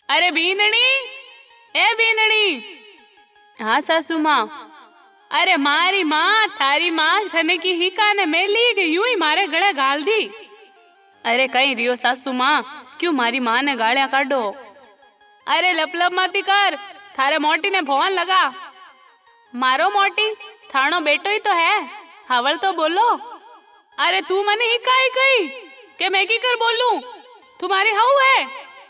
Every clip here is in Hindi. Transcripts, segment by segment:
अरे बींदणी, ए बींदणी। हाँ सासू माँ। अरे मारी माँ, थारी माँ थने की ही काने मेली के यूं ही मारे गले गाल दी। अरे कहीं रियो सासू माँ, क्यों मारी माँ ने गालियां काटो। अरे लपलप मती कर, थारे मोटी ने भवन लगा। मारो मोटी, थानो बेटो ही तो है, हावल तो बोलो। अरे तू मने ही काई कही के मैं की कर बोलूं, तुम्हारी हाउ है।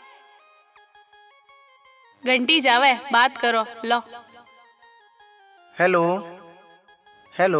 घंटी जावे, बात करो लो। Hello hello.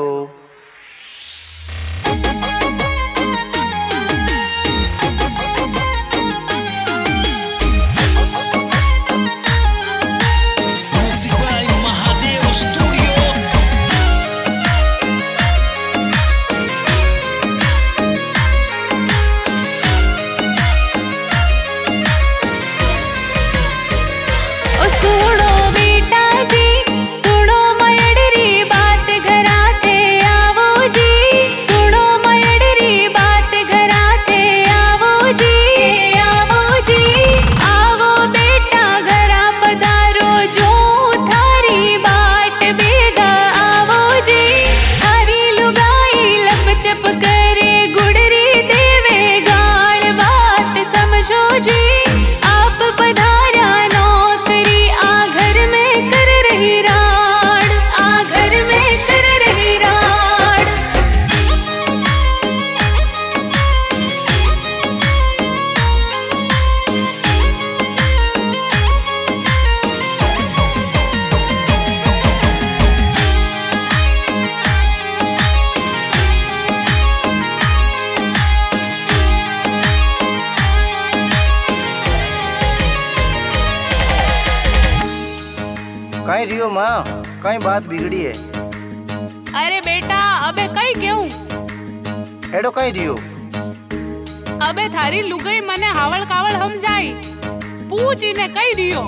कहीं रियो माँ, कहीं बात बिगड़ी है। अरे बेटा, अबे कई क्यों एडो कहीं रियो। अबे थारी लुगाई मने हावल कावल हम जाई, पूछ इन्हें कई रियो।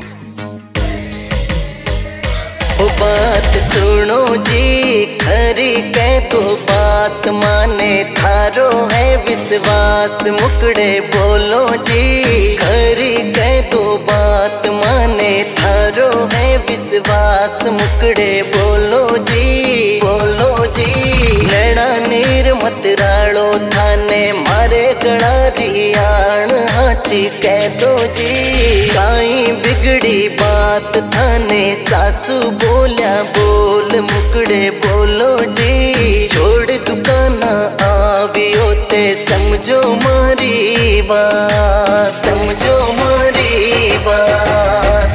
ओ बात सुनो जी, खरी कह तो बात माने थारो है विश्वास, मुकड़े बोलो जी। खरी कह तो बात माने थारो है विश्वास, मुकड़े बोलो जी, बोलो जी। नैना नीर मत राड़ो थाने मारे गड़ा रियाण हाथी कह दो जी। काई बिगड़ी बात थाने सासू बोल्या बोल, मुकड़े बोलो जी। छोड़ दुकाना आवियो ते समझो मारी बात, समझो मारी बात।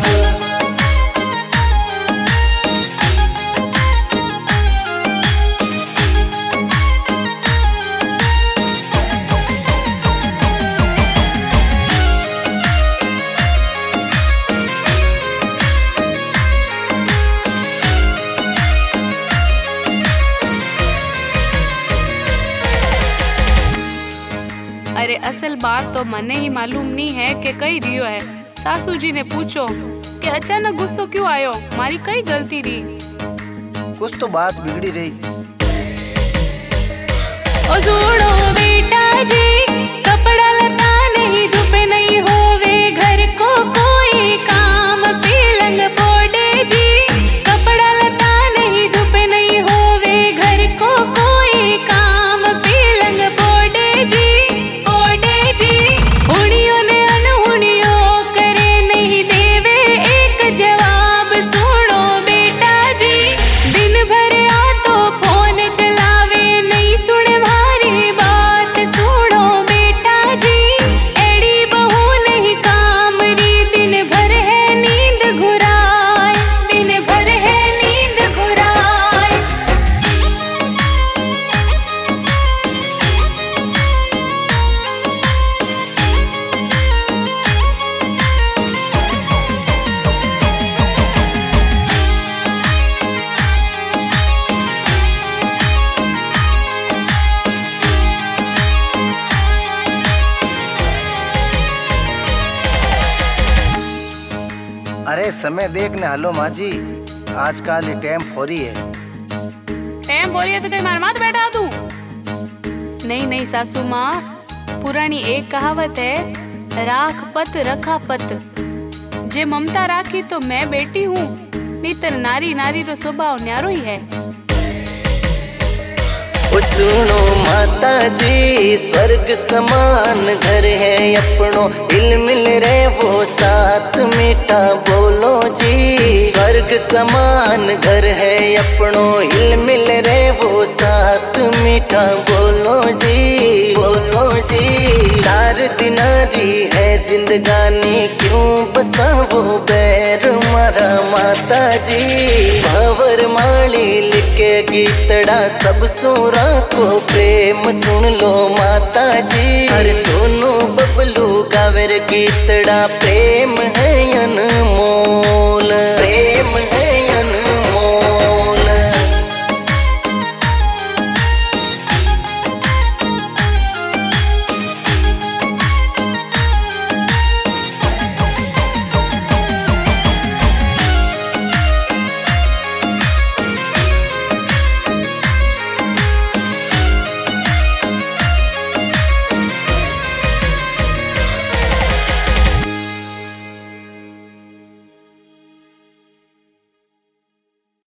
अरे असल बात तो मने ही मालूम नहीं है कि कई रियो है। सासू जी ने पूछो कि अचानक गुस्सो क्यों आयो, मारी कई गलती रही। कुछ तो बात बिगड़ी रही। ओ जोड़ो बेटा जी, कपड़ा लता नहीं धुप नहीं होवे, घर को कोई काम पीलंग पोड़े जी। कपड़ा लता नहीं धुप नहीं होवे, घर को कोई काम पीलंग पोड़े जी। अरे समय देखने हलो माँ जी, आजकल ये टाइम हो रही है। टाइम हो रही है तो कहीं मार मात बैठा दूं? नहीं नहीं सासू माँ, पुरानी एक कहावत है, राख पत रखा पत। जे ममता राखी तो मैं बेटी हूँ, नीतर नारी नारी रो स्वभाव न्यारो ही है। सुनो माता जी, स्वर्ग समान घर है अपनों, हिल मिल रहे वो साथ मीठा बोलो जी। स्वर्ग समान घर है अपनों, हिल मिल रहे वो साथ मीठा बोलो जी, बोलो जी। 4 दिनारी है जिंदगानी, क्यों बसा वो बैर मारा माता जी। भंवर माली लिखे गीतड़ा सब सूरा को प्रेम सुन लो माता जी। हर सोनू बबलू गावेर गीतड़ा प्रेम